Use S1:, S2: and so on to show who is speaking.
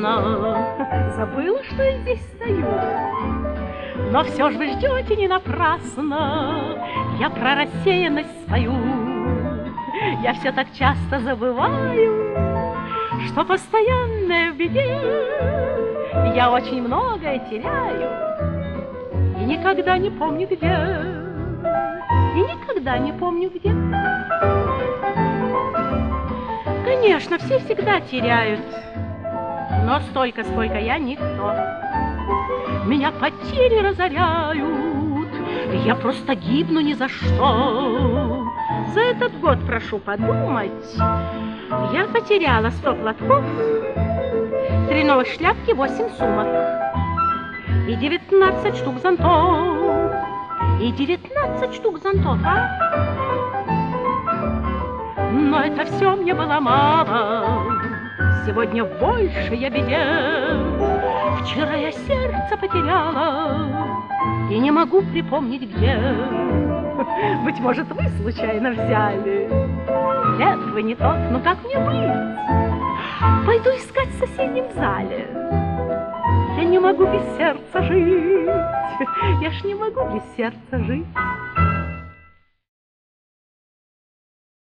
S1: напрасно. Забыла, что я здесь стою. Но все же вы ждете не напрасно. Я про рассеянность свою. Я все так часто забываю, что постоянная в беде. Я очень многое теряю и никогда не помню где. И никогда не помню где. Конечно, все всегда теряют, но столько, сколько я, никто. Меня потери разоряют, я просто гибну ни за что. За этот год, прошу подумать, я потеряла 100 платков, 3 новых шляпки, 8 сумок и 19 штук зонтов. И 19 штук зонтов, а? Но это все мне было мало. Сегодня больше я беде. Вчера я сердце потеряла и не могу припомнить где. Быть может, вы случайно взяли. Нет, вы не тот, но как мне быть? Пойду искать в соседнем зале. Я не могу без сердца жить. Я ж не могу без сердца жить.